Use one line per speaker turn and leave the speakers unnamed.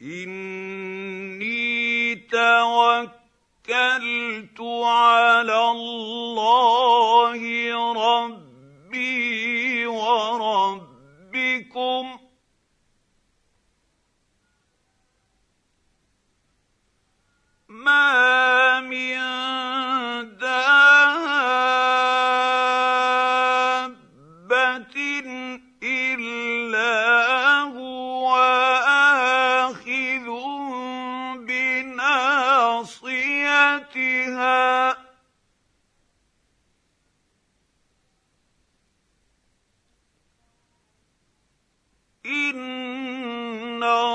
إني توكلت على الله ربي وربكم ما من دابة إلا هو آخذ بناصيتها إن